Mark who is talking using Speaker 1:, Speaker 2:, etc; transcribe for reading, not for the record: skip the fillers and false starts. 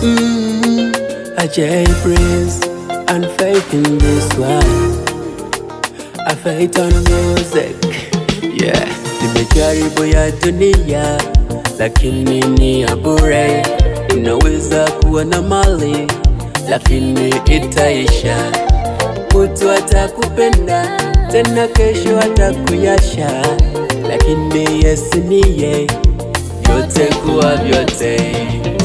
Speaker 1: I J Prince and faith in this one. I faith on music. Yeah. Nimejaribu ya dunia lakini ni ya bure. Unaweza kuwa na mali lakini itaisha. Mtu atakupenda tena kesho atakuyasha, lakini Yesu niye vyote kuwa vyote.